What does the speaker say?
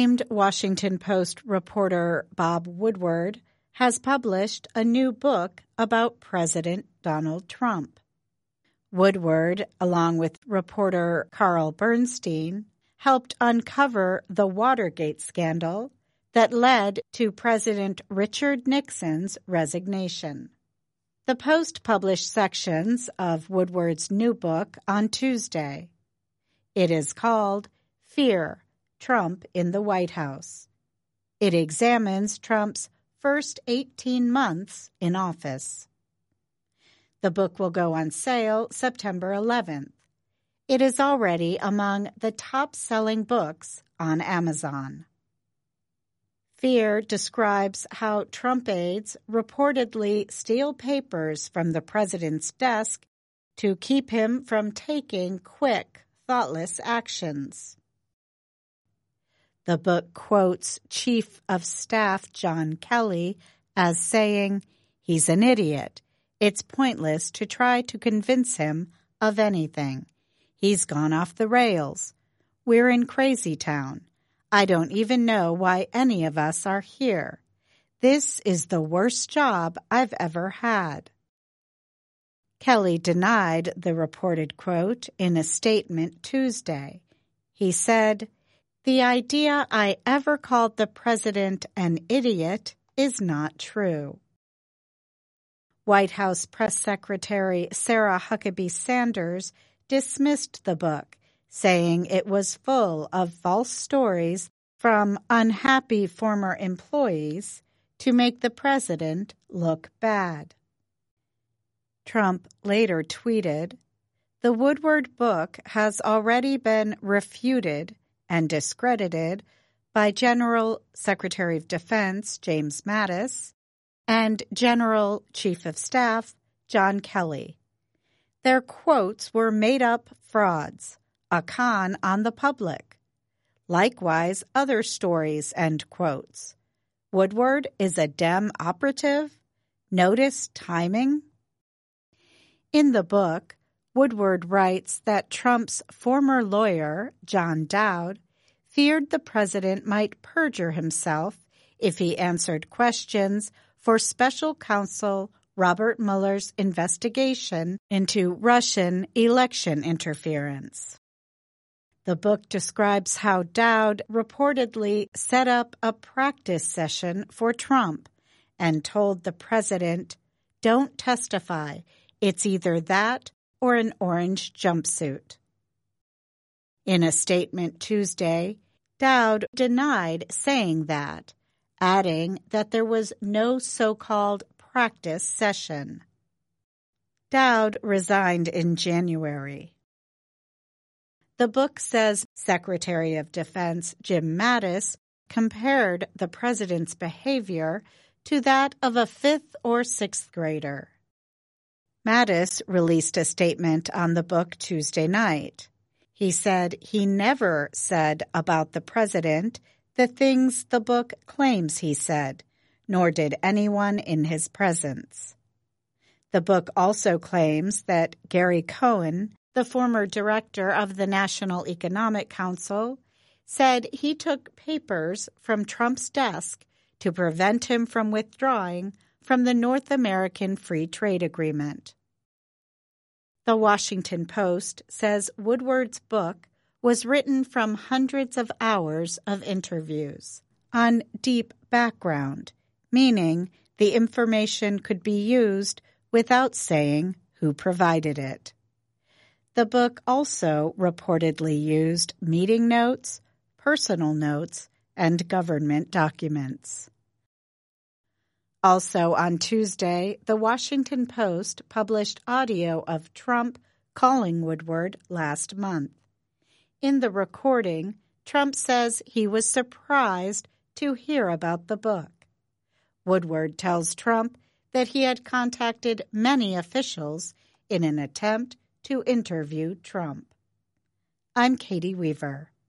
Famed Washington Post reporter Bob Woodward has published a new book about President Donald Trump. Woodward, along with reporter Carl Bernstein, helped uncover the Watergate scandal that led to President Richard Nixon's resignation. The Post published sections of Woodward's new book on Tuesday. It is called Fear: Trump in the White House. It examines Trump's first 18 months in office. The book will go on sale September 11th. It is already among the top-selling books on Amazon. Fear describes how Trump aides reportedly steal papers from the president's desk to keep him from taking quick, thoughtless actions. The book quotes Chief of Staff John Kelly as saying, "He's an idiot. It's pointless to try to convince him of anything. He's gone off the rails. We're in crazy town. I don't even know why any of us are here. This is the worst job I've ever had." Kelly denied the reported quote in a statement Tuesday. He said, "The idea I ever called the president an idiot is not true." White House Press Secretary Sarah Huckabee Sanders dismissed the book, saying it was full of false stories from unhappy former employees to make the president look bad. Trump later tweeted, "The Woodward book has already been refuted and discredited by General Secretary of Defense James Mattis and General Chief of Staff John Kelly. Their quotes were made-up frauds, a con on the public. Likewise, other stories and quotes. Woodward is a Dem operative? Notice timing?" In the book, Woodward writes that Trump's former lawyer, John Dowd, feared the president might perjure himself if he answered questions for special counsel Robert Mueller's investigation into Russian election interference. The book describes how Dowd reportedly set up a practice session for Trump and told the president, "Don't testify. It's either that or an orange jumpsuit." In a statement Tuesday, Dowd denied saying that, adding that there was no so-called practice session. Dowd resigned in January. The book says Secretary of Defense Jim Mattis compared the president's behavior to that of a fifth or sixth grader. Mattis released a statement on the book Tuesday night. He said he never said about the president the things the book claims he said, nor did anyone in his presence. The book also claims that Gary Cohn, the former director of the National Economic Council, said he took papers from Trump's desk to prevent him from withdrawing from the North American Free Trade Agreement. The Washington Post says Woodward's book was written from hundreds of hours of interviews on deep background, meaning the information could be used without saying who provided it. The book also reportedly used meeting notes, personal notes, and government documents. Also on Tuesday, the Washington Post published audio of Trump calling Woodward last month. In the recording, Trump says he was surprised to hear about the book. Woodward tells Trump that he had contacted many officials in an attempt to interview Trump. I'm Katie Weaver.